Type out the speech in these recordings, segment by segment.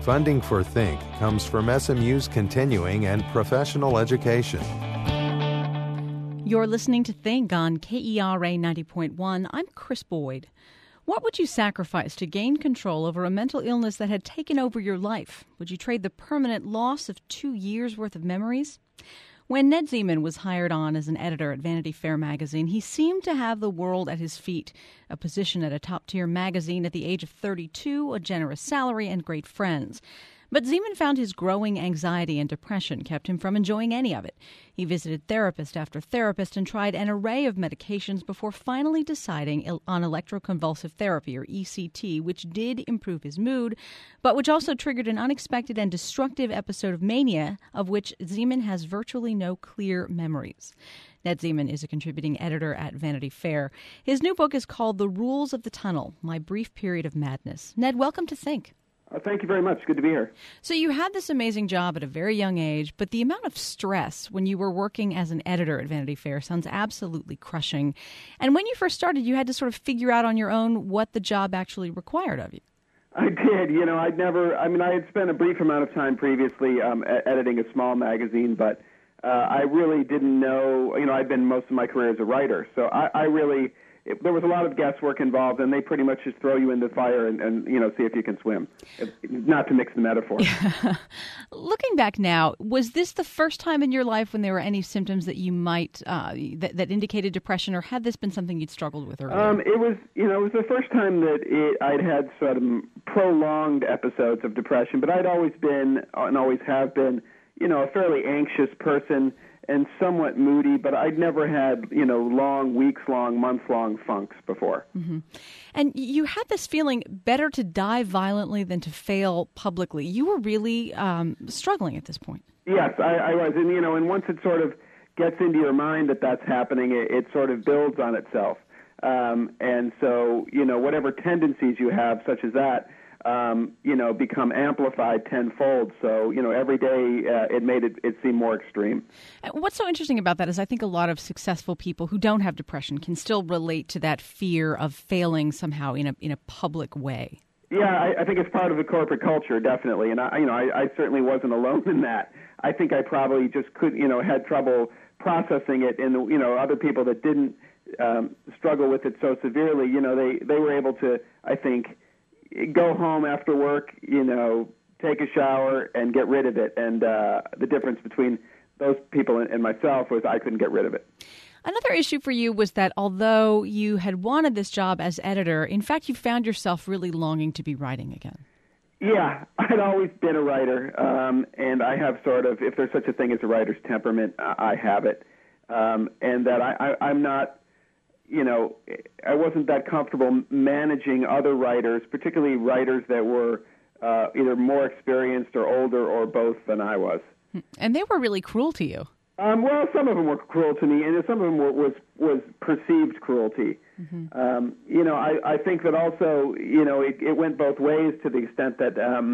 Funding for Think comes from SMU's continuing and professional education. You're listening to Think on KERA 90.1. I'm Chris Boyd. What would you sacrifice to gain control over a mental illness that had taken over your life? Would you trade the permanent loss of 2 years' worth of memories? When Ned Zeman was hired on as an editor at Vanity Fair magazine, he seemed to have the world at his feet. A position at a top-tier magazine at the age of 32, a generous salary, and great friends. But Zeman found his growing anxiety and depression kept him from enjoying any of it. He visited therapist after therapist and tried an array of medications before finally deciding on electroconvulsive therapy, or ECT, which did improve his mood, but which also triggered an unexpected and destructive episode of mania, of which Zeman has virtually no clear memories. Ned Zeman is a contributing editor at Vanity Fair. His new book is called The Rules of the Tunnel, My Brief Period of Madness. Ned, welcome to Think. Thank you very much. Good to be here. So you had this amazing job at a very young age, but the amount of stress when you were working as an editor at Vanity Fair sounds absolutely crushing. And when you first started, you had to sort of figure out on your own what the job actually required of you. I did. I had spent a brief amount of time previously editing a small magazine, but I really didn't know, I'd been most of my career as a writer. So there was a lot of guesswork involved, and they pretty much just throw you in the fire and see if you can swim. Not to mix the metaphor. Looking back now, was this the first time in your life when there were any symptoms that you might that indicated depression, or had this been something you'd struggled with earlier? It was the first time that I'd had sort of prolonged episodes of depression, but I'd always been and always have been, a fairly anxious person and somewhat moody, but I'd never had, long, weeks-long, months-long funks before. Mm-hmm. And you had this feeling, better to die violently than to fail publicly. You were really struggling at this point. Yes, I was. And once it sort of gets into your mind that that's happening, it sort of builds on itself. And so, whatever tendencies you have, such as that, become amplified tenfold. So, every day it made it seem more extreme. What's so interesting about that is I think a lot of successful people who don't have depression can still relate to that fear of failing somehow in a public way. Yeah, I think it's part of the corporate culture, definitely. And I certainly wasn't alone in that. I think I probably just had trouble processing it. And, other people that didn't struggle with it so severely, they were able to, I think, go home after work, take a shower and get rid of it. And the difference between those people and myself was I couldn't get rid of it. Another issue for you was that although you had wanted this job as editor, in fact, you found yourself really longing to be writing again. Yeah, I'd always been a writer, and I have sort of, if there's such a thing as a writer's temperament, I have it. And that I'm not, I wasn't that comfortable managing other writers, particularly writers that were either more experienced or older or both than I was. And they were really cruel to you. Well, some of them were cruel to me, and some of them was perceived cruelty. Mm-hmm. I think that also, it went both ways to the extent that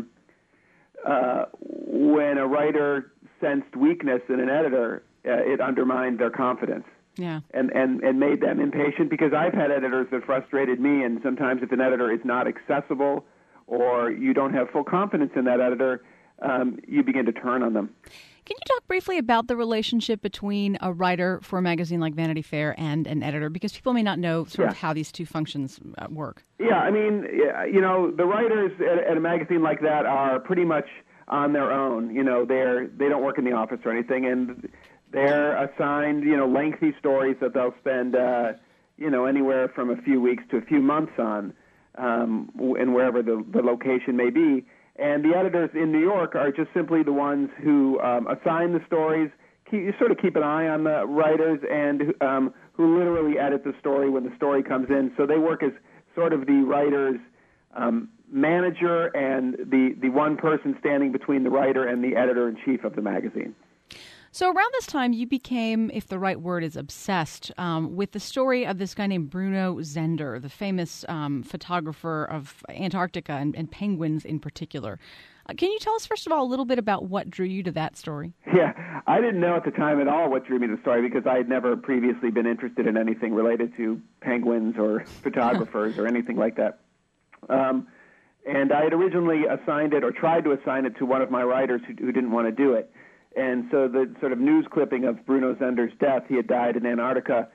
when a writer sensed weakness in an editor, it undermined their confidence. Yeah. And made them impatient, because I've had editors that frustrated me, and sometimes if an editor is not accessible or you don't have full confidence in that editor, you begin to turn on them. Can you talk briefly about the relationship between a writer for a magazine like Vanity Fair and an editor, because people may not know sort of how these two functions work? Yeah, the writers at a magazine like that are pretty much on their own. They don't work in the office or anything, and they're assigned, lengthy stories that they'll spend, anywhere from a few weeks to a few months on, and wherever the location may be. And the editors in New York are just simply the ones who assign the stories, keep an eye on the writers, and who literally edit the story when the story comes in. So they work as sort of the writer's manager and the one person standing between the writer and the editor-in-chief of the magazine. So around this time, you became, if the right word is obsessed, with the story of this guy named Bruno Zender, the famous photographer of Antarctica and penguins in particular. Can you tell us, first of all, a little bit about what drew you to that story? Yeah, I didn't know at the time at all what drew me to the story, because I had never previously been interested in anything related to penguins or photographers or anything like that. And I had originally assigned it or tried to assign it to one of my writers who didn't want to do it. And so the sort of news clipping of Bruno Zender's death, he had died in Antarctica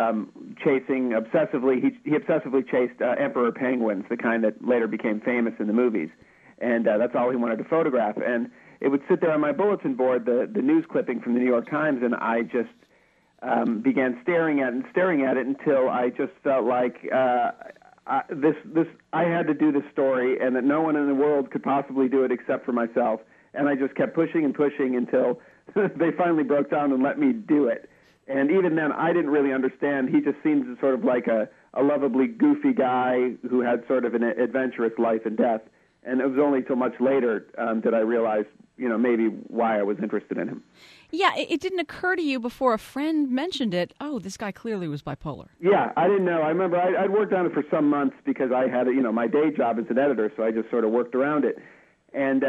chasing obsessively, he obsessively chased emperor penguins, the kind that later became famous in the movies. And that's all he wanted to photograph. And it would sit there on my bulletin board, the news clipping from the New York Times, and I just began staring at it until I just felt like I had to do this story, and that no one in the world could possibly do it except for myself. And I just kept pushing and pushing until they finally broke down and let me do it. And even then, I didn't really understand. He just seemed sort of like a lovably goofy guy who had sort of an adventurous life and death. And it was only till much later that I realized, maybe why I was interested in him. Yeah, it didn't occur to you before a friend mentioned it, oh, this guy clearly was bipolar. Yeah, I didn't know. I remember I'd worked on it for some months because I had, my day job as an editor, so I just sort of worked around it. And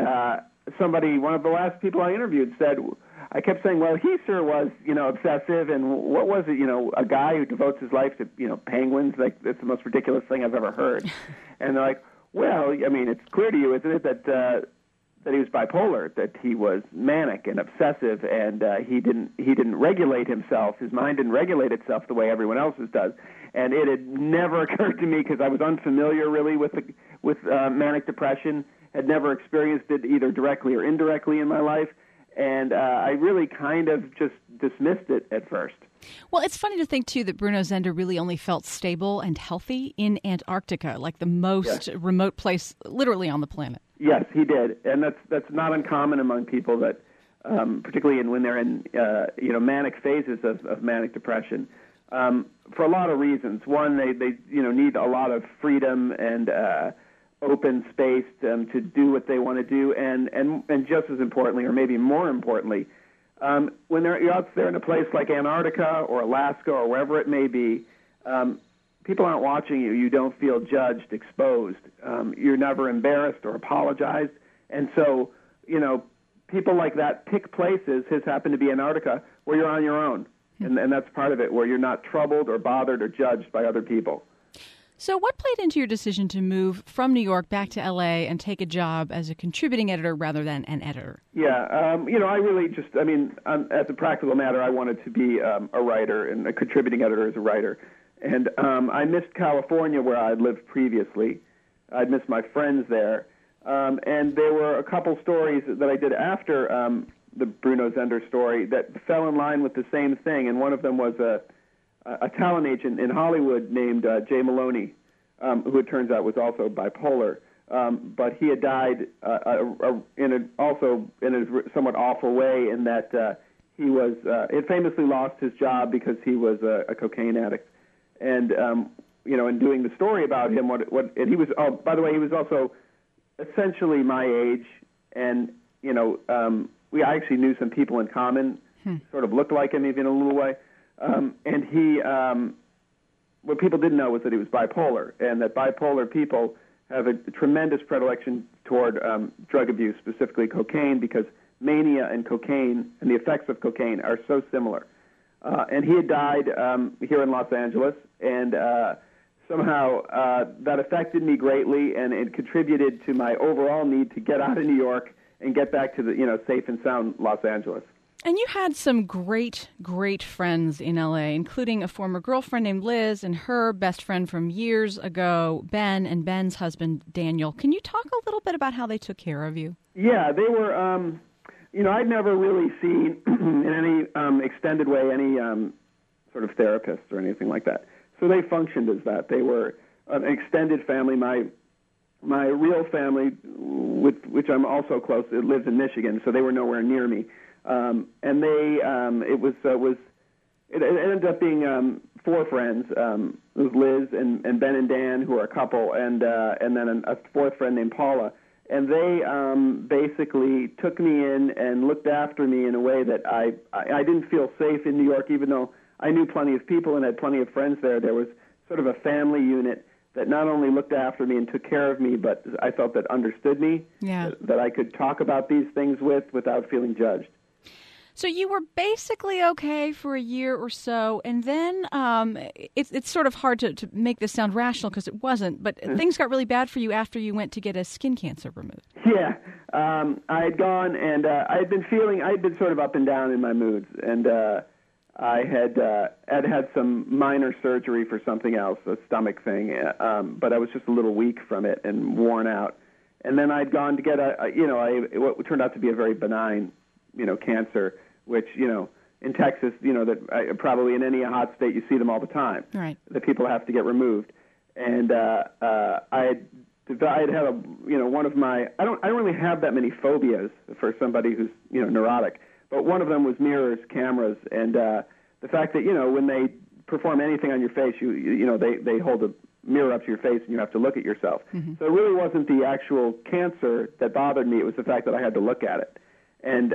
one of the last people I interviewed said, I kept saying, well, he sure was, obsessive, and what was it, a guy who devotes his life to, penguins, like, that's the most ridiculous thing I've ever heard. And they're like, well, I mean, it's clear to you, isn't it, that he was bipolar, that he was manic and obsessive, and he didn't regulate himself. His mind didn't regulate itself the way everyone else's does. And it had never occurred to me, because I was unfamiliar really with manic depression, had never experienced it either directly or indirectly in my life, and I really kind of just dismissed it at first. Well, it's funny to think, too, that Bruno Zender really only felt stable and healthy in Antarctica, like the most remote place literally on the planet. Yes, he did, and that's not uncommon among people that, particularly when they're in manic phases of manic depression, for a lot of reasons. One, they need a lot of freedom and open space to do what they want to do, and just as importantly, or maybe more importantly, when you're out there in a place like Antarctica or Alaska or wherever it may be, people aren't watching you. You don't feel judged, exposed. You're never embarrassed or apologized. And so, people like that pick places, his happened to be Antarctica, where you're on your own. And that's part of it, where you're not troubled or bothered or judged by other people. So what played into your decision to move from New York back to L.A. and take a job as a contributing editor rather than an editor? Yeah, I really just, as a practical matter, I wanted to be a writer and a contributing editor as a writer. And I missed California, where I'd lived previously. I'd missed my friends there. And there were a couple stories that I did after the Bruno Zender story that fell in line with the same thing. And one of them was a talent agent in Hollywood named Jay Maloney, who it turns out was also bipolar. But he had died in a somewhat awful way, in that he had famously lost his job because he was a cocaine addict. And in doing the story about him, and he was. Oh, by the way, he was also essentially my age, and we actually knew some people in common, sort of looked like him even a little way. And he, what people didn't know was that he was bipolar, and that bipolar people have a tremendous predilection toward drug abuse, specifically cocaine, because mania and cocaine and the effects of cocaine are so similar. And he had died here in Los Angeles, and somehow that affected me greatly, and it contributed to my overall need to get out of New York and get back to the safe and sound Los Angeles. And you had some great, great friends in L.A., including a former girlfriend named Liz and her best friend from years ago, Ben, and Ben's husband, Daniel. Can you talk a little bit about how they took care of you? Yeah, they were, I'd never really seen in any extended way any sort of therapist or anything like that. So they functioned as that. They were an extended family. My real family, with which I'm also close, it lives in Michigan, so they were nowhere near me. And they, it ended up being four friends. It was Liz and Ben and Dan, who are a couple, and then a fourth friend named Paula. And they basically took me in and looked after me in a way that I didn't feel safe in New York, even though I knew plenty of people and had plenty of friends there. There was sort of a family unit that not only looked after me and took care of me, but I felt that understood me, that I could talk about these things without feeling judged. So you were basically okay for a year or so, and then it's sort of hard to make this sound rational because it wasn't, but things got really bad for you after you went to get a skin cancer removed. Yeah. I had gone, and I had been sort of up and down in my moods, and I had some minor surgery for something else, a stomach thing, but I was just a little weak from it and worn out. And then I'd gone to get what turned out to be a very benign, cancer, which, in Texas, that probably in any hot state you see them all the time. Right. That people have to get removed. And I had one of my, I don't really have that many phobias for somebody who's, neurotic. But one of them was mirrors, cameras, and the fact that, when they perform anything on your face, they hold a mirror up to your face and you have to look at yourself. Mm-hmm. So it really wasn't the actual cancer that bothered me. It was the fact that I had to look at it. And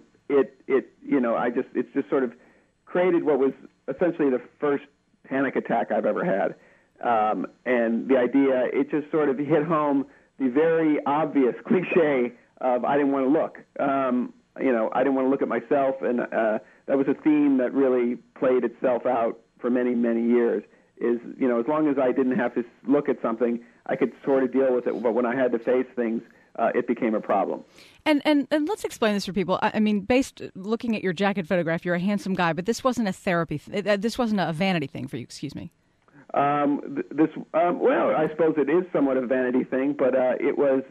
it's just sort of created what was essentially the first panic attack I've ever had. And the idea, it just sort of hit home the very obvious cliche of I didn't want to look. I didn't want to look at myself, and that was a theme that really played itself out for many, many years. Is, as long as I didn't have to look at something, I could sort of deal with it. But when I had to face things, it became a problem. And let's explain this for people. I mean, looking at your jacket photograph, you're a handsome guy, but this wasn't a therapy. This wasn't a vanity thing for you. Excuse me. Well, I suppose it is somewhat a vanity thing, but it was.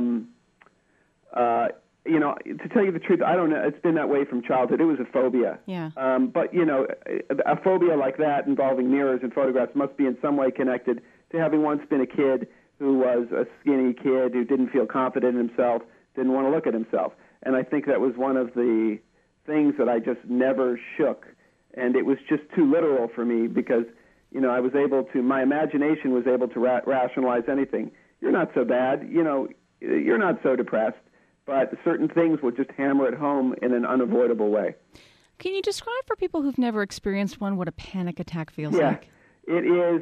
To tell you the truth, I don't know. It's been that way from childhood. It was a phobia. Yeah. But, a phobia like that involving mirrors and photographs must be in some way connected to having once been a kid who was a skinny kid who didn't feel confident in himself, didn't want to look at himself. And I think that was one of the things that I just never shook. And it was just too literal for me because, my imagination was able to rationalize anything. You're not so bad. You're not so depressed. But certain things would just hammer it home in an unavoidable way. Can you describe for people who've never experienced one what a panic attack feels like? It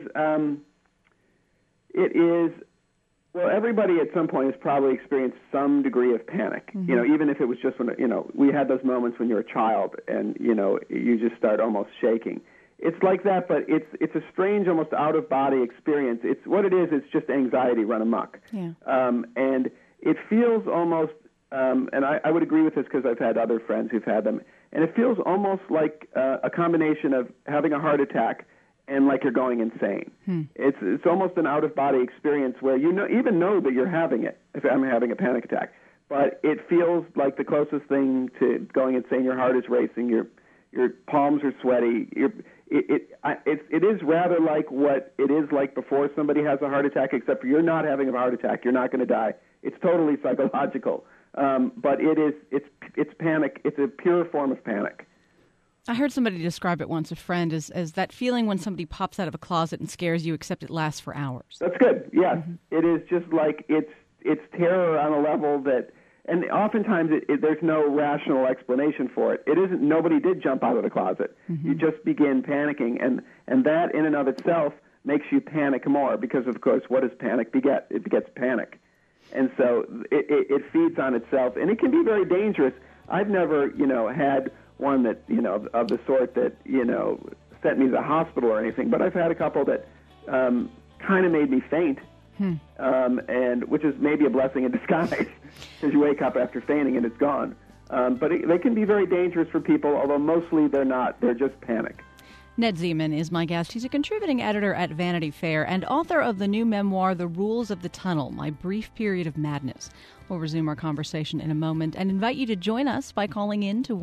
is, well, everybody at some point has probably experienced some degree of panic. Mm-hmm. Even if it was just when, we had those moments when you're a child and, you just start almost shaking. It's like that, but it's a strange, almost out-of-body experience. It's what it is. It's just anxiety run amok. Yeah. And it feels almost... and I would agree with this because I've had other friends who've had them. And it feels almost like a combination of having a heart attack and like you're going insane. It's almost an out-of-body experience where even know that you're having it, if I'm having a panic attack. But it feels like the closest thing to going insane. Your heart is racing. Your palms are sweaty. It is rather like what it is like before somebody has a heart attack, except for you're not having a heart attack. You're not going to die. It's totally psychological. But it's panic. It's a pure form of panic. I heard somebody describe it once, a friend, as that feeling when somebody pops out of a closet and scares you, except it lasts for hours. That's good. Yes. Mm-hmm. It is just like it's terror on a level that, and oftentimes there's no rational explanation for it. It isn't. Nobody did jump out of the closet. Mm-hmm. You just begin panicking, and that in and of itself makes you panic more because, of course, what does panic beget? It begets panic. And so it feeds on itself, and it can be very dangerous. I've never, had one that, of the sort that, sent me to the hospital or anything, but I've had a couple that kind of made me faint, and which is maybe a blessing in disguise because you wake up after fainting and it's gone. But they can be very dangerous for people, although mostly they're not. They're just panic. Ned Zeman is my guest. He's a contributing editor at Vanity Fair and author of the new memoir, The Rules of the Tunnel, My Brief Period of Madness. We'll resume our conversation in a moment and invite you to join us by calling in to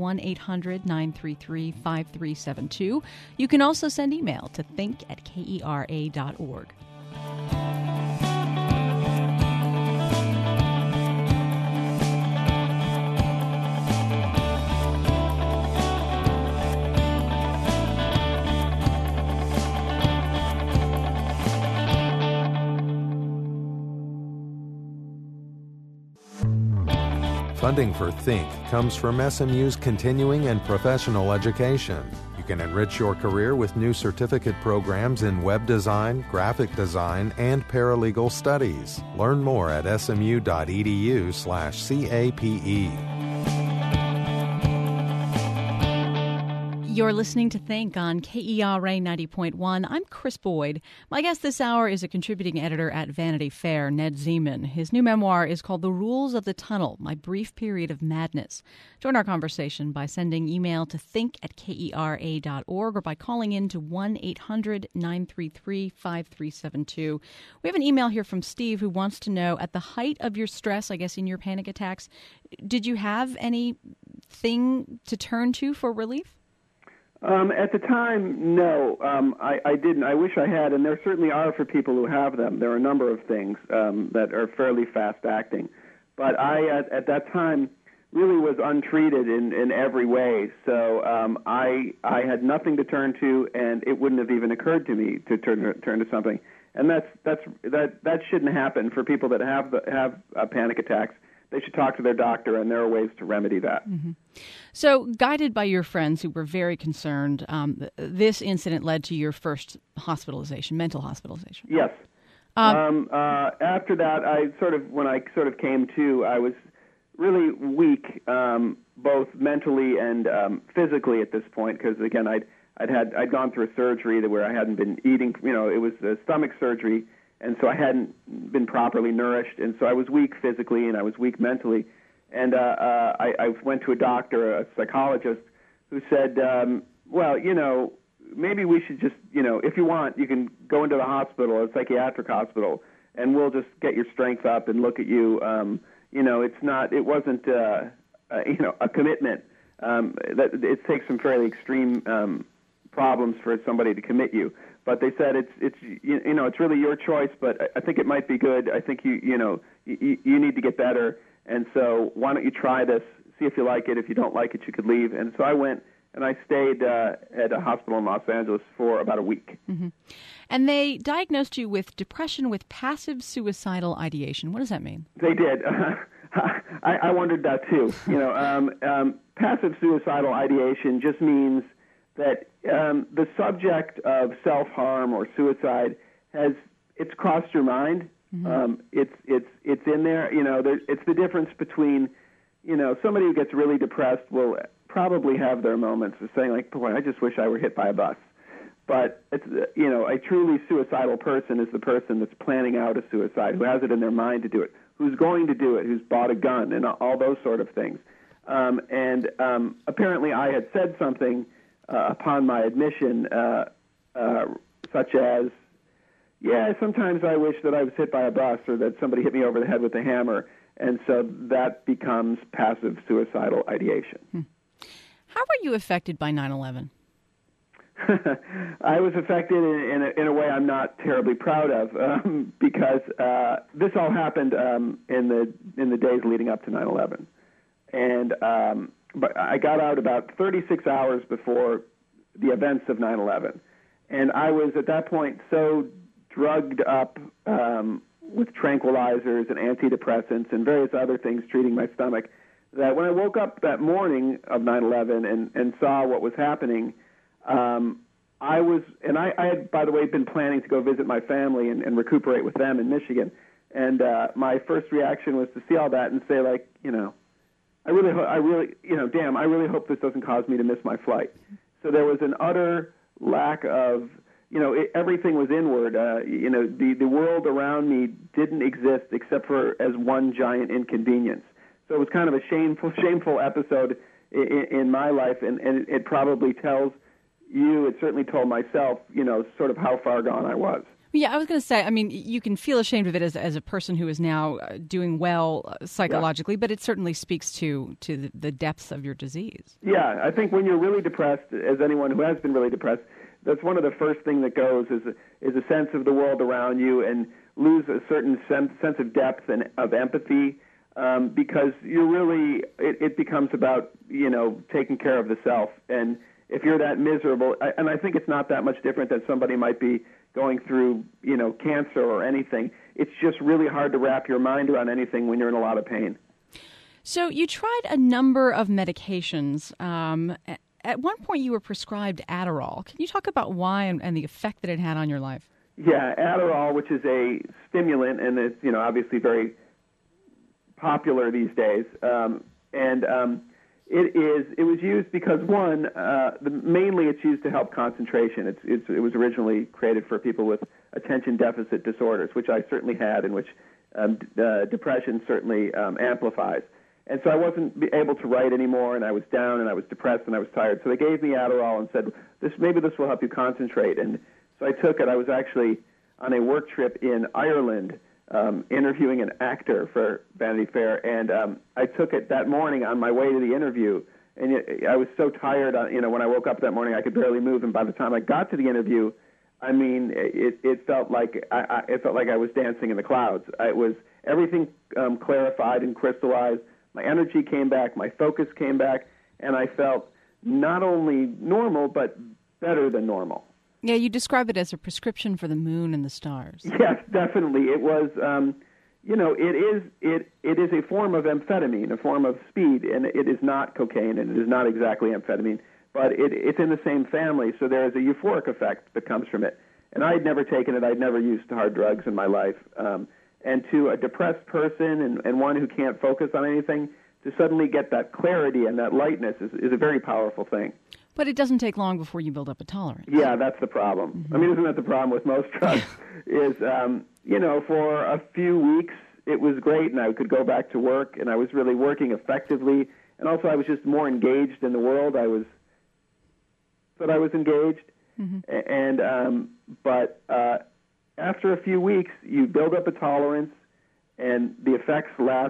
1-800-933-5372. You can also send email to think@kera.org. Funding for Think comes from SMU's continuing and professional education. You can enrich your career with new certificate programs in web design, graphic design, and paralegal studies. Learn more at smu.edu/CAPE. You're listening to Think on KERA 90.1. I'm Chris Boyd. My guest this hour is a contributing editor at Vanity Fair, Ned Zeman. His new memoir is called The Rules of the Tunnel, My Brief Period of Madness. Join our conversation by sending email to think@kera.org or by calling in to 1-800-933-5372. We have an email here from Steve who wants to know, at the height of your stress, I guess in your panic attacks, did you have anything to turn to for relief? At the time, no, I didn't. I wish I had, and there certainly are for people who have them. There are a number of things that are fairly fast-acting. But I, at that time, really was untreated in every way. So I had nothing to turn to, and it wouldn't have even occurred to me to turn to something. And that shouldn't happen for people that have panic attacks. They should talk to their doctor, and there are ways to remedy that. Mm-hmm. So, guided by your friends who were very concerned, this incident led to your first hospitalization, mental hospitalization. Yes. After that, when I came to, I was really weak, both mentally and physically at this point, because again, I'd gone through a surgery where I hadn't been eating. It was a stomach surgery. And so I hadn't been properly nourished, and so I was weak physically and I was weak mentally. And I went to a doctor, a psychologist, who said, maybe we should just, if you want, you can go into the hospital, a psychiatric hospital, and we'll just get your strength up and look at you. It wasn't, a commitment. That it takes some fairly extreme problems for somebody to commit you. But they said it's really your choice. But I think it might be good. I think you need to get better. And so why don't you try this? See if you like it. If you don't like it, you could leave. And so I went and I stayed at a hospital in Los Angeles for about a week. Mm-hmm. And they diagnosed you with depression with passive suicidal ideation. What does that mean? They did. I wondered that too. Passive suicidal ideation just means that the subject of self-harm or suicide it's crossed your mind. Mm-hmm. It's in there. It's the difference between, somebody who gets really depressed will probably have their moments of saying like, boy, I just wish I were hit by a bus. But it's, a truly suicidal person is the person that's planning out a suicide, who has it in their mind to do it, who's going to do it, who's bought a gun, and all those sort of things. Apparently I had said something upon my admission, such as, sometimes I wish that I was hit by a bus or that somebody hit me over the head with a hammer, and so that becomes passive suicidal ideation. How were you affected by 9/11? I was affected in a way I'm not terribly proud of, because this all happened in the days leading up to 9/11, and but I got out about 36 hours before the events of 9/11, and I was at that point so drugged up with tranquilizers and antidepressants and various other things treating my stomach that when I woke up that morning of 9/11 and saw what was happening, I had, by the way, been planning to go visit my family and recuperate with them in Michigan, and my first reaction was to see all that and say, like, I really hope this doesn't cause me to miss my flight. So there was an utter lack of, everything was inward. The world around me didn't exist except for as one giant inconvenience. So it was kind of a shameful episode in my life, and it probably tells you, it certainly told myself, sort of how far gone I was. Yeah, I was going to say, you can feel ashamed of it as a person who is now doing well psychologically, but it certainly speaks to the depths of your disease. Yeah, I think when you're really depressed, as anyone who has been really depressed, that's one of the first things that goes is a sense of the world around you, and lose a certain sense of depth and of empathy, because you're really, it becomes about, taking care of the self. And if you're that miserable, and I think it's not that much different than somebody might be going through, cancer or anything. It's just really hard to wrap your mind around anything when you're in a lot of pain. So you tried a number of medications. At one point you were prescribed Adderall. Can you talk about why and the effect that it had on your life? Yeah, Adderall, which is a stimulant, and it's, It was used because mainly it's used to help concentration. It was originally created for people with attention deficit disorders, which I certainly had, and which depression certainly amplifies. And so I wasn't able to write anymore, and I was down, and I was depressed, and I was tired. So they gave me Adderall and said, maybe this will help you concentrate. And so I took it. I was actually on a work trip in Ireland, interviewing an actor for Vanity Fair, and I took it that morning on my way to the interview, and I was so tired. When I woke up that morning, I could barely move, and by the time I got to the interview, I mean, it felt like I was dancing in the clouds. It was everything clarified and crystallized. My energy came back, my focus came back, and I felt not only normal but better than normal. Yeah, you describe it as a prescription for the moon and the stars. Yes, definitely. It was, it is a form of amphetamine, a form of speed, and it is not cocaine, and it is not exactly amphetamine, but it's in the same family, so there is a euphoric effect that comes from it. And I had never taken it. I'd never used hard drugs in my life. And to a depressed person and one who can't focus on anything, to suddenly get that clarity and that lightness is a very powerful thing. But it doesn't take long before you build up a tolerance. Yeah, that's the problem. Mm-hmm. I mean, isn't that the problem with most drugs? Is, for a few weeks, it was great, and I could go back to work, and I was really working effectively. And also, I was just more engaged in the world. I was engaged. Mm-hmm. But after a few weeks, you build up a tolerance, and the effects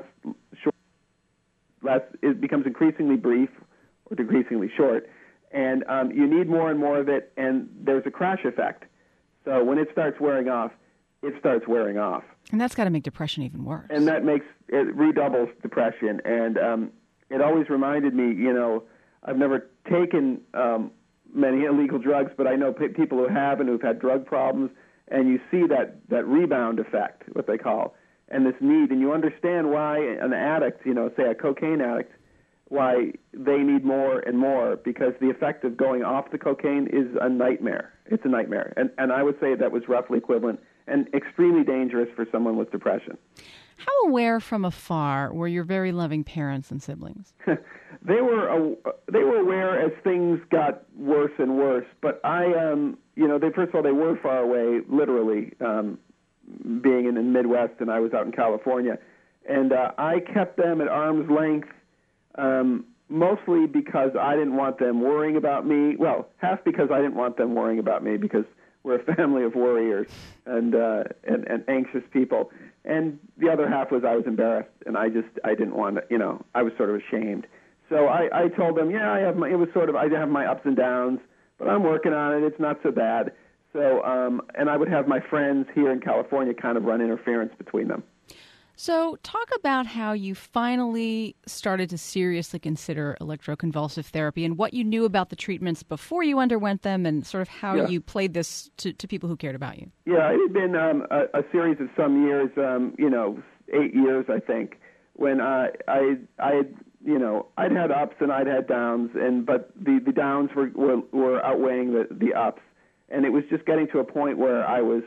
it becomes increasingly brief or decreasingly short. And you need more and more of it, and there's a crash effect. So when it starts wearing off, it starts wearing off. And that's got to make depression even worse. And that redoubles depression. And it always reminded me, I've never taken many illegal drugs, but I know people who have and who've had drug problems, and you see that rebound effect, what they call, and this need, and you understand why an addict, say a cocaine addict, why they need more and more, because the effect of going off the cocaine is a nightmare. It's a nightmare. And I would say that was roughly equivalent and extremely dangerous for someone with depression. How aware from afar were your very loving parents and siblings? They were aware as things got worse and worse, but first of all, they were far away, literally, being in the Midwest, and I was out in California. And I kept them at arm's length, mostly because I didn't want them worrying about me. Well, half because I didn't want them worrying about me, because we're a family of worriers and anxious people. And the other half was I was embarrassed, and I didn't want to, I was sort of ashamed. So I told them, I have my ups and downs, but I'm working on it. It's not so bad. So, and I would have my friends here in California kind of run interference between them. So talk about how you finally started to seriously consider electroconvulsive therapy and what you knew about the treatments before you underwent them, and sort of how you played this to people who cared about you. Yeah, it had been a series of some years, 8 years, I think, when I'd had ups and I'd had downs, but the downs were outweighing the ups, and it was just getting to a point where I was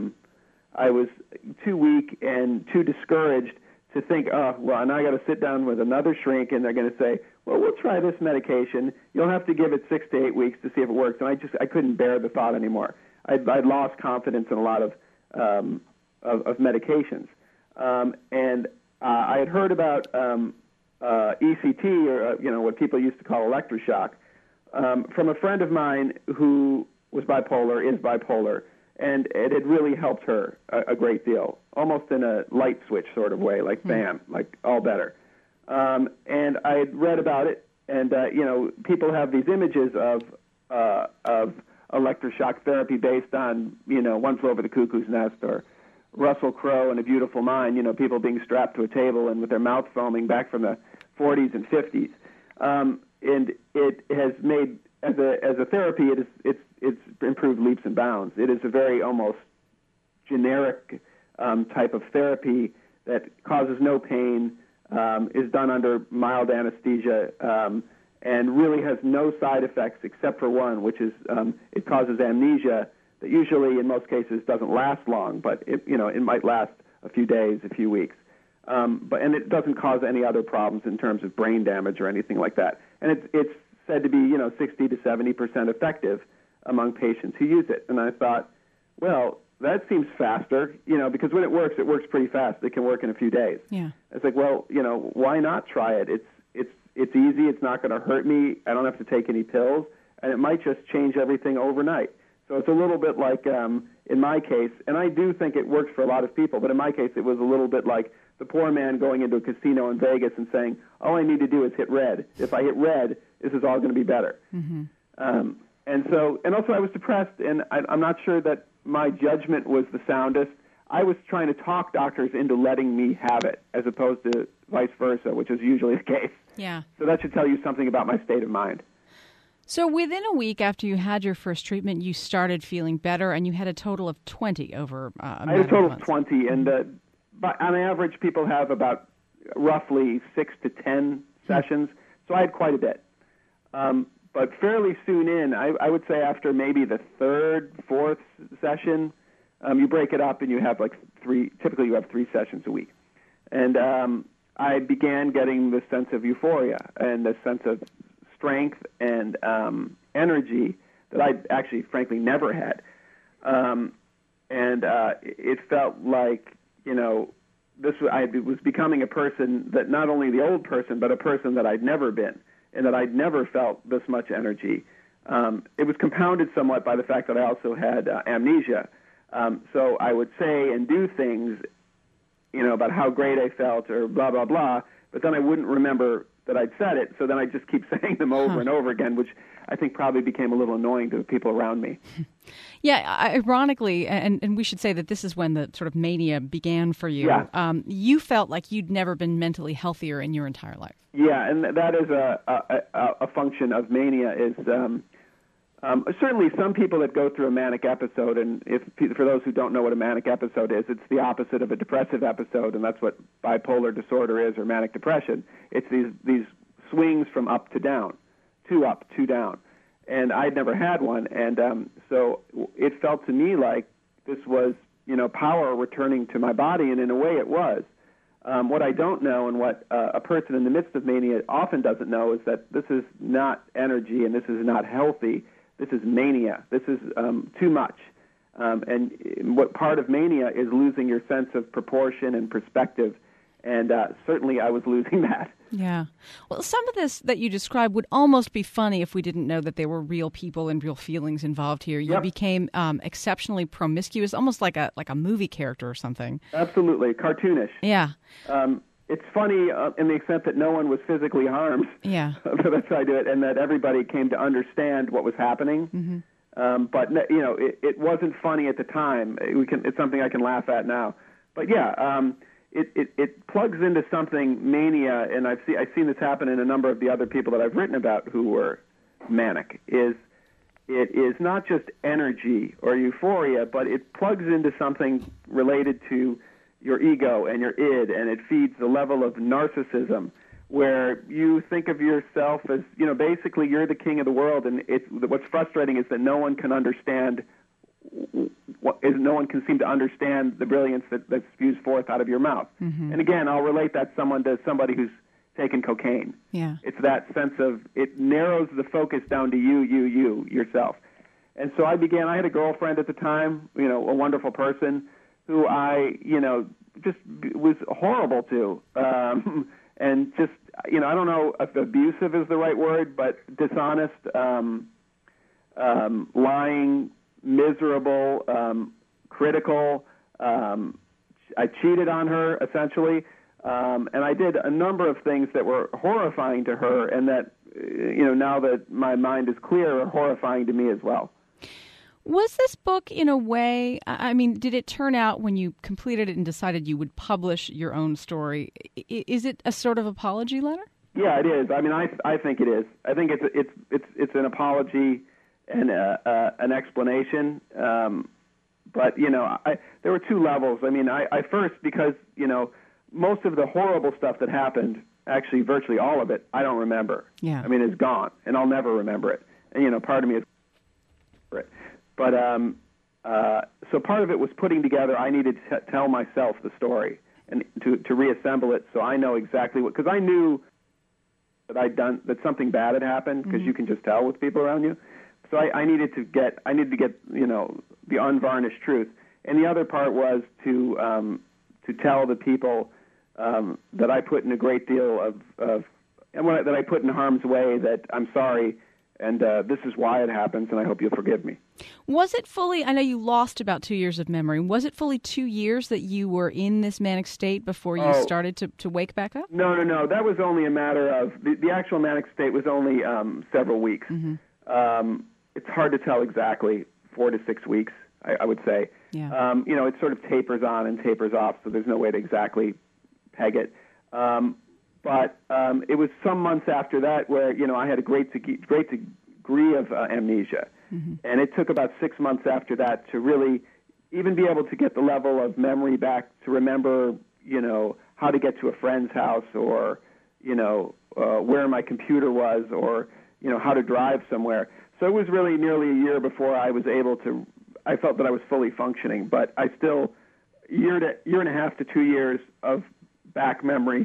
too weak and too discouraged to think, and I got to sit down with another shrink, and they're going to say, well, we'll try this medication. You'll have to give it 6 to 8 weeks to see if it works. And I couldn't bear the thought anymore. I'd lost confidence in a lot of medications. And I had heard about ECT, or what people used to call electroshock, from a friend of mine who is bipolar, and it had really helped her a great deal, almost in a light switch sort of way, like bam, like all better. And I had read about it, and people have these images of electroshock therapy based on One Flew Over the Cuckoo's Nest or Russell Crowe in A Beautiful Mind. People being strapped to a table and with their mouth foaming back from the 40s and 50s. And it has made as a therapy, it's improved leaps and bounds. It is a very almost generic type of therapy that causes no pain, is done under mild anesthesia, and really has no side effects except for one, which is it causes amnesia that usually in most cases doesn't last long, but it might last a few days, a few weeks. and it doesn't cause any other problems in terms of brain damage or anything like that. And it's said to be 60 to 70% effective among patients who use it. And I thought, well, that seems faster, because when it works pretty fast. It can work in a few days. Yeah. It's like, well, why not try it? It's easy. It's not going to hurt me. I don't have to take any pills, and it might just change everything overnight. So it's a little bit like, in my case, and I do think it works for a lot of people, but in my case it was a little bit like the poor man going into a casino in Vegas and saying, all I need to do is hit red. If I hit red, this is all going to be better. Mm-hmm. And also I was depressed, and I'm not sure that my judgment was the soundest. I was trying to talk doctors into letting me have it, as opposed to vice versa, which is usually the case. Yeah. So that should tell you something about my state of mind. So within a week after you had your first treatment, you started feeling better, and you had a total of 20 over a I had a total of months. 20, and on average, people have about roughly 6 to 10 sessions, so I had quite a bit. But fairly soon in, I would say after maybe the third, fourth session, you break it up and you have typically you have 3 sessions a week. And I began getting this sense of euphoria and this sense of strength and energy that I actually, frankly, never had. It felt like, I was becoming a person that not only the old person, but a person that I'd never been, and that I'd never felt this much energy. It was compounded somewhat by the fact that I also had amnesia. So I would say and do things, about how great I felt or blah, blah, blah, but then I wouldn't remember that I'd said it, so then I just keep saying them over and over again, which I think probably became a little annoying to the people around me. Yeah, ironically, and we should say that this is when the sort of mania began for you. Yeah. You felt like you'd never been mentally healthier in your entire life. Yeah, and that is a function of mania. Is certainly some people that go through a manic episode, and for those who don't know what a manic episode is, it's the opposite of a depressive episode, and that's what bipolar disorder is, or manic depression. It's these swings from up to down, two up, two down. And I'd never had one, and so it felt to me like this was, power returning to my body, and in a way it was. What I don't know, and what a person in the midst of mania often doesn't know, is that this is not energy and this is not healthy. This is mania. This is too much. And what part of mania is losing your sense of proportion and perspective, and certainly I was losing that. Yeah. Well, some of this that you described would almost be funny if we didn't know that there were real people and real feelings involved here. You became exceptionally promiscuous, almost like a movie character or something. Absolutely. Cartoonish. Yeah. It's funny in the extent that no one was physically harmed. Yeah. That's how I do it, and that everybody came to understand what was happening. Mm-hmm. But it wasn't funny at the time. It's something I can laugh at now. But yeah, it plugs into something, mania, and I've seen this happen in a number of the other people that I've written about who were manic. It is not just energy or euphoria, but it plugs into something related to your ego and your id, and it feeds the level of narcissism where you think of yourself as, basically you're the king of the world, and what's frustrating is that no one can seem to understand the brilliance that spews forth out of your mouth. Mm-hmm. And again, I'll relate that to somebody who's taken cocaine. Yeah. It's that sense of, it narrows the focus down to you, yourself. And so I had a girlfriend at the time, a wonderful person, who I, just was horrible to, and just, I don't know if abusive is the right word, but dishonest, lying, miserable, critical. I cheated on her, essentially, and I did a number of things that were horrifying to her, and that, now that my mind is clear, are horrifying to me as well. Was this book, in a way, did it turn out when you completed it and decided you would publish your own story? Is it a sort of apology letter? Yeah, it is. I think it is. I think it's an apology and an explanation. But there were two levels. I first, because most of the horrible stuff that happened, actually virtually all of it, I don't remember. Yeah. It's gone, and I'll never remember it. And part of me is it. But so part of it was putting together, I needed to tell myself the story. and to reassemble it so I know exactly what, because I knew that something bad had happened, because you can just tell with people around you. So I needed to get the unvarnished truth. And the other part was to tell the people that I put in a great deal that I put in harm's way, that I'm sorry, and this is why it happens, and I hope you'll forgive me. Was it fully, I know you lost about 2 years of memory, was it fully 2 years that you were in this manic state before you started to wake back up? No. That was only a matter of, the actual manic state was only several weeks. Mm-hmm. It's hard to tell exactly, 4 to 6 weeks, I would say. Yeah. It sort of tapers on and tapers off, so there's no way to exactly peg it. But it was some months after that where, I had a great degree of amnesia. Mm-hmm. And it took about 6 months after that to really even be able to get the level of memory back to remember, how to get to a friend's house, or, where my computer was, or, how to drive somewhere. So it was really nearly a year before I felt that I was fully functioning. But I still, year and a half to 2 years of back memory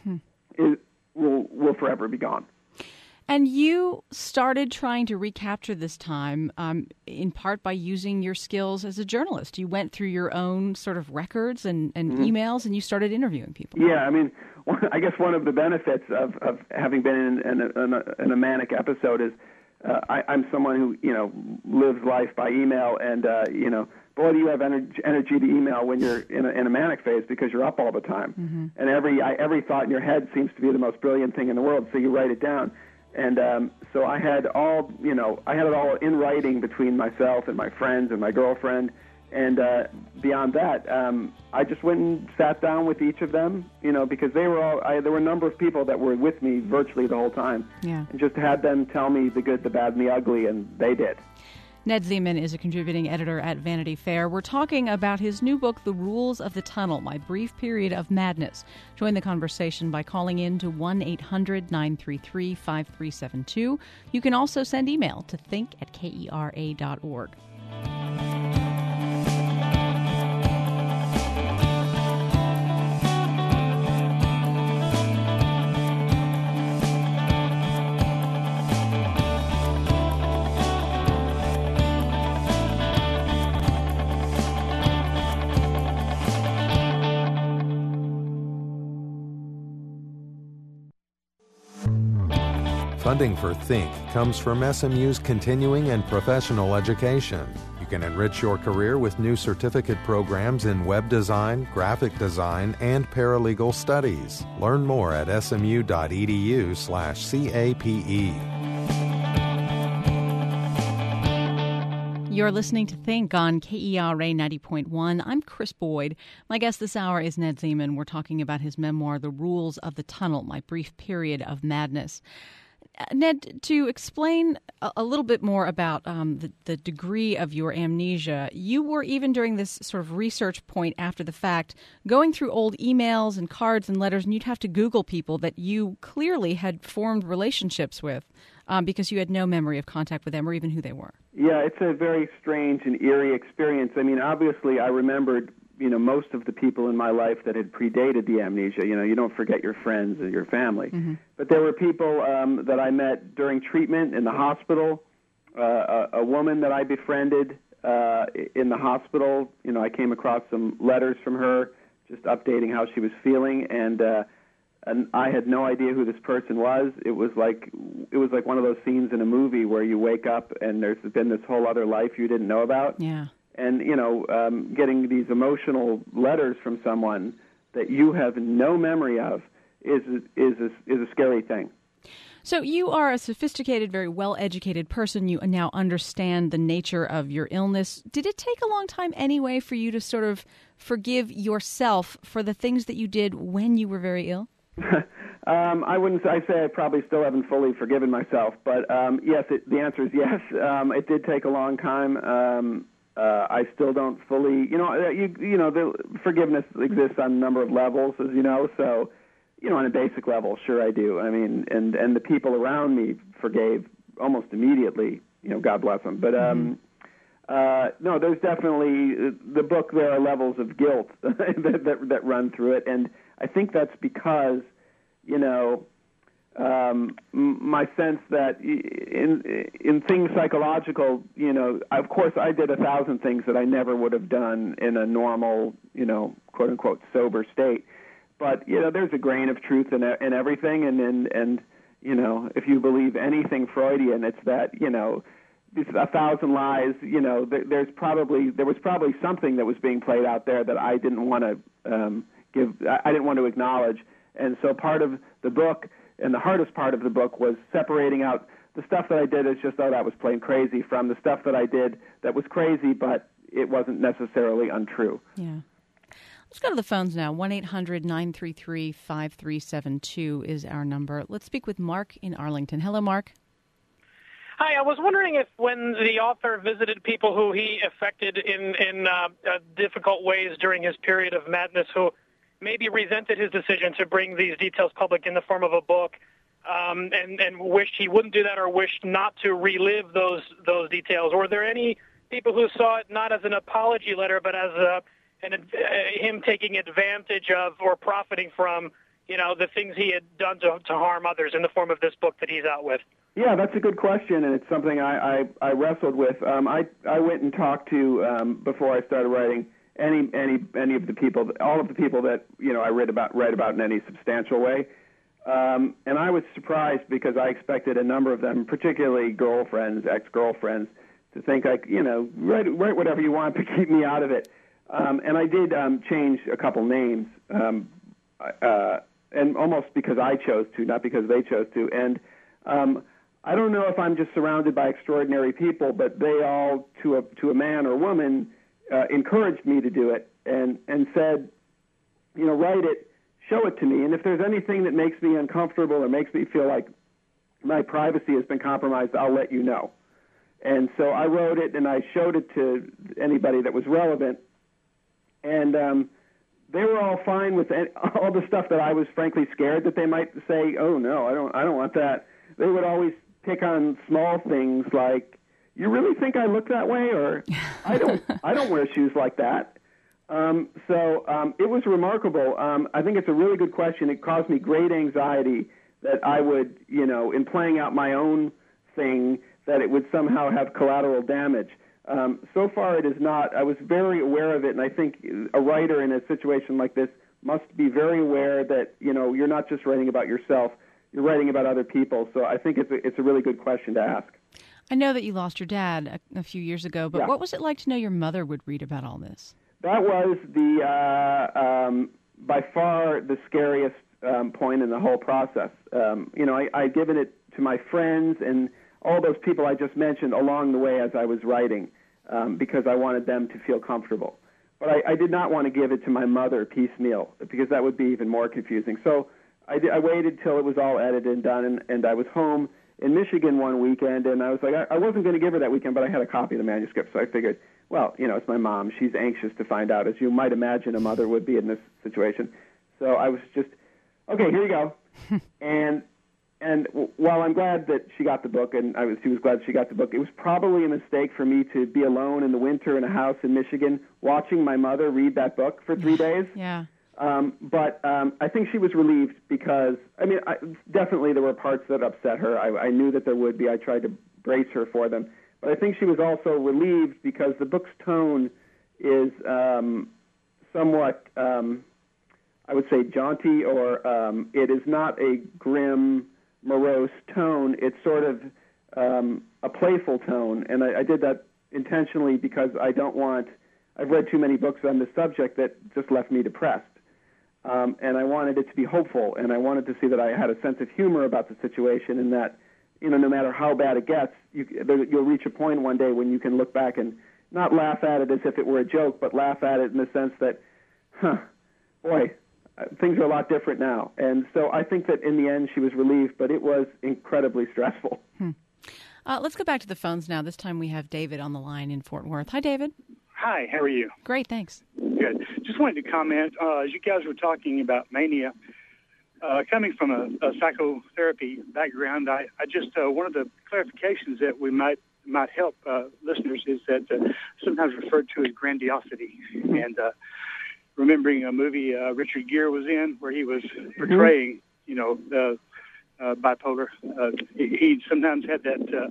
will forever be gone. And you started trying to recapture this time in part by using your skills as a journalist. You went through your own sort of records and emails, and you started interviewing people. Yeah, I guess one of the benefits of having been in a manic episode is I'm someone who, lives life by email, and, boy, do you have energy to email when you're in a manic phase, because you're up all the time. Mm-hmm. And every thought in your head seems to be the most brilliant thing in the world, so you write it down. And so I had it all in writing between myself and my friends and my girlfriend. And beyond that, I just went and sat down with each of them, because there were a number of people that were with me virtually the whole time. Yeah. And just had them tell me the good, the bad, and the ugly, and they did. Ned Zeman is a contributing editor at Vanity Fair. We're talking about his new book, The Rules of the Tunnel, My Brief Period of Madness. Join the conversation by calling in to 1-800-933-5372. You can also send email to think@kera.org. Funding for Think comes from SMU's continuing and professional education. You can enrich your career with new certificate programs in web design, graphic design, and paralegal studies. Learn more at smu.edu/CAPE. You're listening to Think on KERA 90.1. I'm Chris Boyd. My guest this hour is Ned Zeman. We're talking about his memoir, The Rules of the Tunnel, My Brief Period of Madness. Ned, to explain a little bit more about the degree of your amnesia, you were, even during this sort of research point after the fact, going through old emails and cards and letters, and you'd have to Google people that you clearly had formed relationships with because you had no memory of contact with them or even who they were. Yeah, it's a very strange and eerie experience. Obviously, I remembered most of the people in my life that had predated the amnesia. You don't forget your friends and your family. Mm-hmm. But there were people that I met during treatment in the hospital, a woman that I befriended in the hospital. I came across some letters from her just updating how she was feeling, and I had no idea who this person was. It was like one of those scenes in a movie where you wake up and there's been this whole other life you didn't know about. Yeah. And, getting these emotional letters from someone that you have no memory of is a scary thing. So you are a sophisticated, very well-educated person. You now understand the nature of your illness. Did it take a long time anyway for you to sort of forgive yourself for the things that you did when you were very ill? I say I probably still haven't fully forgiven myself, but yes, the answer is yes. It did take a long time. I still don't fully, the forgiveness exists on a number of levels, as you know. So, on a basic level, sure I do. And the people around me forgave almost immediately. God bless them. But no, there's definitely the book. There are levels of guilt that run through it, and I think that's because, my sense that in things psychological, of course, I did 1,000 things that I never would have done in a normal, quote unquote, sober state. But there's a grain of truth in everything, and if you believe anything Freudian, it's that 1,000 lies. There was probably something that was being played out there that I didn't want to I didn't want to acknowledge, and so part of the book. And the hardest part of the book was separating out the stuff that I did as just, that was plain crazy, from the stuff that I did that was crazy, but it wasn't necessarily untrue. Yeah. Let's go to the phones now. 1-800-933-5372 is our number. Let's speak with Mark in Arlington. Hello, Mark. Hi, I was wondering if when the author visited people who he affected in difficult ways during his period of madness, who maybe resented his decision to bring these details public in the form of a book, and wished he wouldn't do that, or wished not to relive those details. Were there any people who saw it not as an apology letter, but as him taking advantage of or profiting from, the things he had done to harm others in the form of this book that he's out with? Yeah, that's a good question, and it's something I wrestled with. I went and talked to, before I started writing, any of the people, all of the people that I read about in any substantial way, and I was surprised because I expected a number of them, particularly girlfriends, ex-girlfriends, to think write whatever you want, but keep me out of it. And I did change a couple names, and almost because I chose to, not because they chose to. And I don't know if I'm just surrounded by extraordinary people, but they all, to a man or woman, encouraged me to do it and said, write it, show it to me, and if there's anything that makes me uncomfortable or makes me feel like my privacy has been compromised, I'll let you know. And so I wrote it, and I showed it to anybody that was relevant, and they were all fine with all the stuff that I was frankly scared that they might say, oh no, I don't want that. They would always pick on small things like, you really think I look that way? Or I don't wear shoes like that. So it was remarkable. I think it's a really good question. It caused me great anxiety that I would, in playing out my own thing, that it would somehow have collateral damage. So far it is not. I was very aware of it, and I think a writer in a situation like this must be very aware that, you're not just writing about yourself, you're writing about other people. So I think it's a really good question to ask. I know that you lost your dad a few years ago, but yeah. What was it like to know your mother would read about all this? That was by far the scariest point in the whole process. I'd given it to my friends and all those people I just mentioned along the way as I was writing, because I wanted them to feel comfortable. But I did not want to give it to my mother piecemeal, because that would be even more confusing. So I waited till it was all edited and done, and I was home in Michigan one weekend, and I was like, I wasn't going to give her that weekend, but I had a copy of the manuscript, so I figured, well, it's my mom. She's anxious to find out, as you might imagine a mother would be in this situation. So I was just, okay, here you go. and while I'm glad that she got the book, and she was glad she got the book, it was probably a mistake for me to be alone in the winter in a house in Michigan watching my mother read that book for 3 days. Yeah. But I think she was relieved because, definitely there were parts that upset her. I knew that there would be. I tried to brace her for them. But I think she was also relieved because the book's tone is somewhat, I would say, jaunty, or it is not a grim, morose tone. It's sort of a playful tone, and I did that intentionally because I've read too many books on this subject that just left me depressed. And I wanted it to be hopeful, and I wanted to see that I had a sense of humor about the situation, and that, no matter how bad it gets, you'll reach a point one day when you can look back and not laugh at it as if it were a joke, but laugh at it in the sense that, boy, things are a lot different now. And so I think that in the end she was relieved, but it was incredibly stressful. Let's go back to the phones now. This time we have David on the line in Fort Worth. Hi, David. Hi, how are you? Great, thanks. Good. Just wanted to comment, as you guys were talking about mania, coming from a psychotherapy background, I just one of the clarifications that we might might help listeners is that sometimes referred to as grandiosity. And remembering a movie Richard Gere was in where he was portraying, bipolar. He sometimes had that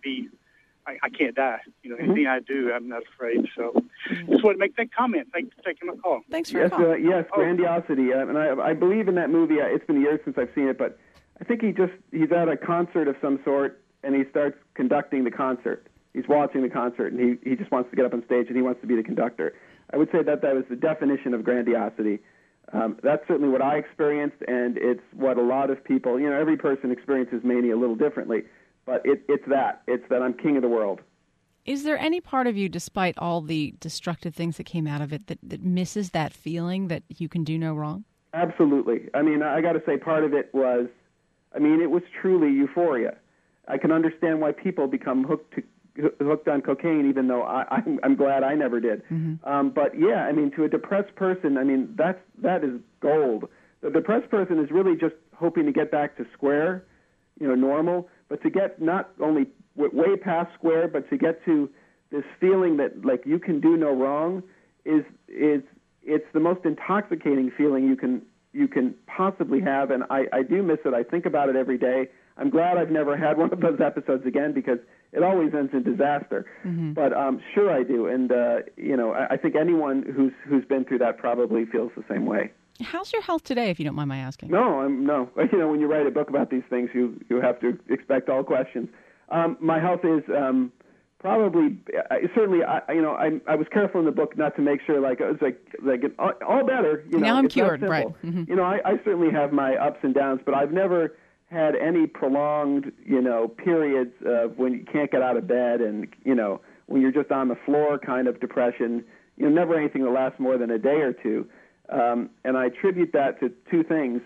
I can't die. Anything I do, I'm not afraid. So just want to make that comment. Thanks for taking my call. Thanks for your call. Yes, grandiosity. And I believe in that movie. It's been years since I've seen it, but I think he's at a concert of some sort, and he starts conducting the concert. He's watching the concert, and he just wants to get up on stage, and he wants to be the conductor. I would say that was the definition of grandiosity. That's certainly what I experienced, and it's what a lot of people, every person experiences mania a little differently. But it's that I'm king of the world. Is there any part of you, despite all the destructive things that came out of it, that misses that feeling that you can do no wrong? Absolutely. I mean, I got to say part of it was, it was truly euphoria. I can understand why people become hooked on cocaine, even though I'm glad I never did. Mm-hmm. But yeah, to a depressed person, that is gold. The depressed person is really just hoping to get back to square, normal, but to get not only way past square, but to get to this feeling that like you can do no wrong it's the most intoxicating feeling you can possibly have, and I do miss it. I think about it every day. I'm glad I've never had one of those episodes again because it always ends in disaster. Mm-hmm. But sure I do, and I think anyone who's been through that probably feels the same way. How's your health today, if you don't mind my asking? No. When you write a book about these things, you have to expect all questions. My health is probably certainly. I was careful in the book not to make sure it was like all better. Now I'm cured, right? Mm-hmm. I certainly have my ups and downs, but I've never had any prolonged periods of when you can't get out of bed and when you're just on the floor kind of depression. Never anything that lasts more than a day or two. And I attribute that to two things.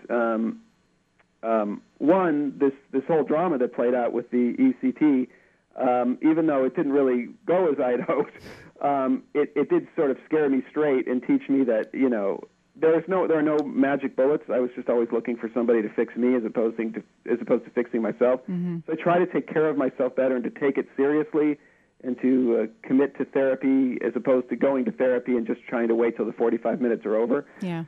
One, this whole drama that played out with the ECT, even though it didn't really go as I'd hoped, it did sort of scare me straight and teach me that, there are no magic bullets. I was just always looking for somebody to fix me as opposed to fixing myself. Mm-hmm. So I try to take care of myself better and to take it seriously and to commit to therapy as opposed to going to therapy and just trying to wait till the 45 minutes are over. Yeah.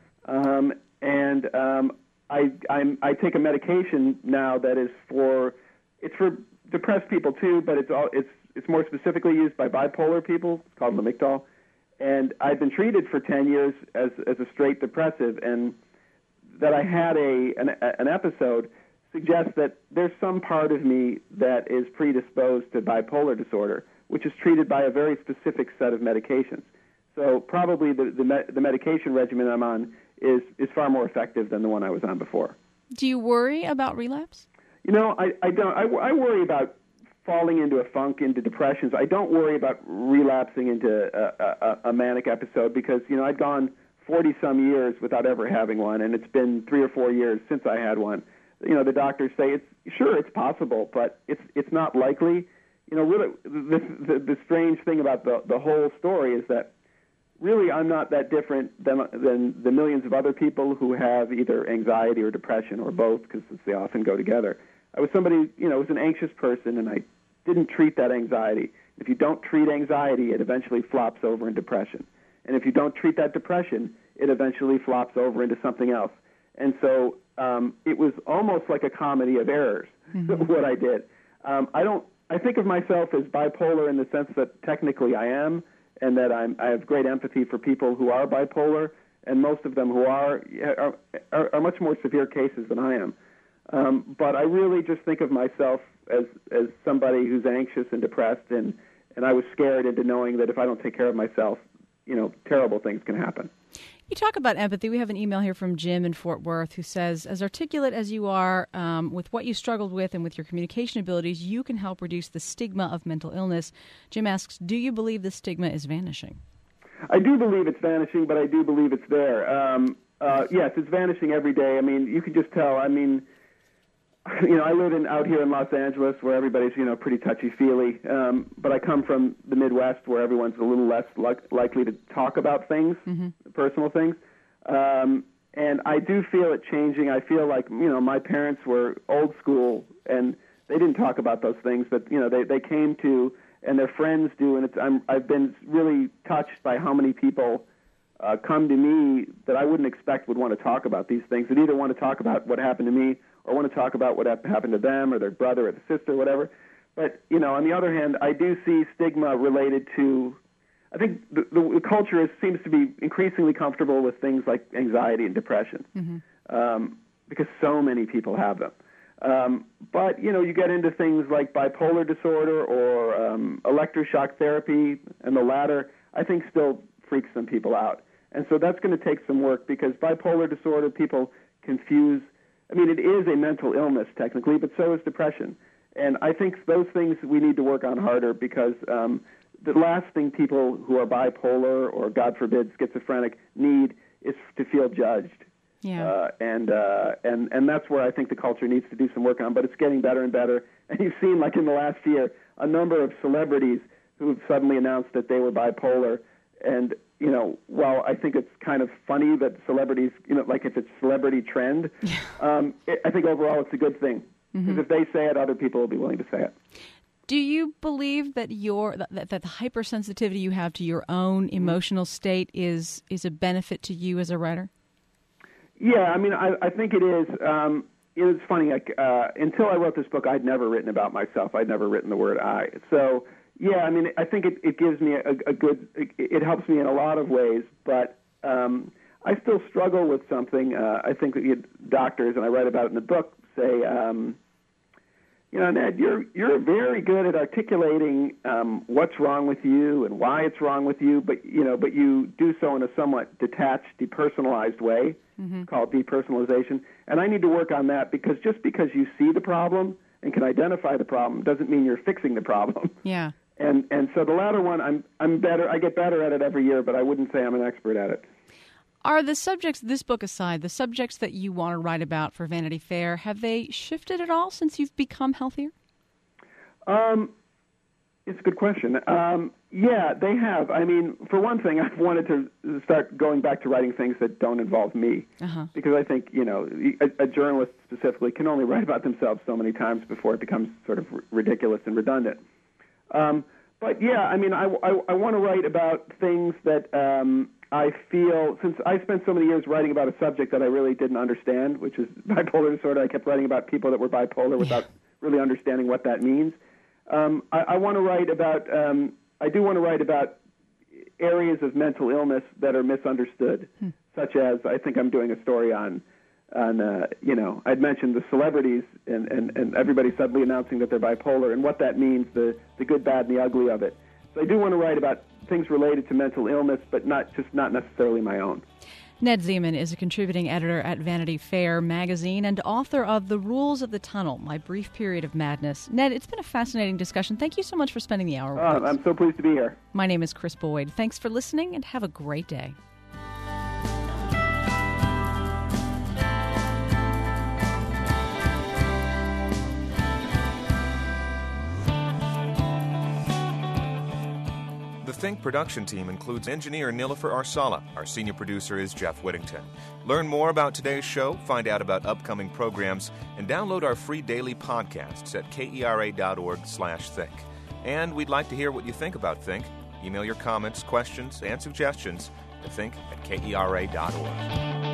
I take a medication now that is for depressed people too, but it's more specifically used by bipolar people. It's called Lamictal. And I've been treated for 10 years as a straight depressive, and that I had an episode suggests that there's some part of me that is predisposed to bipolar disorder, which is treated by a very specific set of medications. So probably the medication regimen I'm on is far more effective than the one I was on before. Do you worry about relapse? I don't. I worry about falling into a funk, into depressions. I don't worry about relapsing into a manic episode because, I'd gone 40-some years without ever having one, and it's been 3 or 4 years since I had one. The doctors say it's possible, but it's not likely. Really, the strange thing about the whole story is that really I'm not that different than the millions of other people who have either anxiety or depression or both, because they often go together. I was somebody, was an anxious person, and I didn't treat that anxiety. If you don't treat anxiety, it eventually flops over in depression. And if you don't treat that depression, it eventually flops over into something else. And so it was almost like a comedy of errors, what I did. I think of myself as bipolar in the sense that technically I am, and that I have great empathy for people who are bipolar, and most of them who are much more severe cases than I am. But I really just think of myself as somebody who's anxious and depressed, and I was scared into knowing that if I don't take care of myself, terrible things can happen. You talk about empathy. We have an email here from Jim in Fort Worth who says, as articulate as you are with what you struggled with and with your communication abilities, you can help reduce the stigma of mental illness. Jim asks, do you believe the stigma is vanishing? I do believe it's vanishing, but I do believe it's there. Yes, it's vanishing every day. You can just tell. I live out here in Los Angeles where everybody's, pretty touchy-feely. But I come from the Midwest where everyone's a little less likely to talk about things, personal things. And I do feel it changing. I feel like, my parents were old school and they didn't talk about those things, but, they came to and their friends do, and I've been really touched by how many people come to me that I wouldn't expect would want to talk about these things, that either want to talk about what happened to me or want to talk about what happened to them or their brother or their sister or whatever. But, on the other hand, I do see stigma related to, I think the culture seems to be increasingly comfortable with things like anxiety and depression, because so many people have them. But, you get into things like bipolar disorder or electroshock therapy, and the latter, I think, still freaks some people out. And so that's going to take some work, because bipolar disorder, people confuse. I mean, it is a mental illness, technically, but so is depression. And I think those things we need to work on harder, because the last thing people who are bipolar or, God forbid, schizophrenic need is to feel judged. Yeah. And that's where I think the culture needs to do some work on, but it's getting better and better. And you've seen, like in the last year, a number of celebrities who have suddenly announced that they were bipolar. And, while I think it's kind of funny that celebrities, like if it's celebrity trend, I think overall it's a good thing. Because if they say it, other people will be willing to say it. Do you believe that that the hypersensitivity you have to your own emotional state is a benefit to you as a writer? Yeah, I mean, I think it is. It's funny, until I wrote this book, I'd never written about myself. I'd never written the word I. So, yeah, I mean, I think it gives me a good, it helps me in a lot of ways, but I still struggle with something. I think that doctors, and I write about it in the book, say, Ned, you're very good at articulating what's wrong with you and why it's wrong with you, but you do so in a somewhat detached, depersonalized way, called depersonalization. And I need to work on that, because just because you see the problem and can identify the problem doesn't mean you're fixing the problem. Yeah. And so the latter one, I'm better. I get better at it every year, but I wouldn't say I'm an expert at it. Are the subjects, this book aside, the subjects that you want to write about for Vanity Fair, have they shifted at all since you've become healthier? It's a good question. Yeah, they have. I mean, for one thing, I've wanted to start going back to writing things that don't involve me, because I think, a journalist specifically can only write about themselves so many times before it becomes sort of ridiculous and redundant. But yeah, I mean, I want to write about things that I feel, since I spent so many years writing about a subject that I really didn't understand, which is bipolar disorder. I kept writing about people that were bipolar without really understanding what that means. I want to write about, I do want to write about areas of mental illness that are misunderstood, such as, I think I'm doing a story on I'd mentioned the celebrities and everybody suddenly announcing that they're bipolar and what that means, the good, bad, and the ugly of it. So I do want to write about things related to mental illness, but not necessarily my own. Ned Zeman is a contributing editor at Vanity Fair magazine and author of The Rules of the Tunnel, My Brief Period of Madness. Ned, it's been a fascinating discussion. Thank you so much for spending the hour with us. I'm so pleased to be here. My name is Chris Boyd. Thanks for listening, and have a great day. The Think production team includes engineer Nilofer Arsala. Our senior producer is Jeff Whittington. Learn more about today's show, find out about upcoming programs, and download our free daily podcasts at kera.org/think. And we'd like to hear what you think about Think. Email your comments, questions, and suggestions to think@kera.org.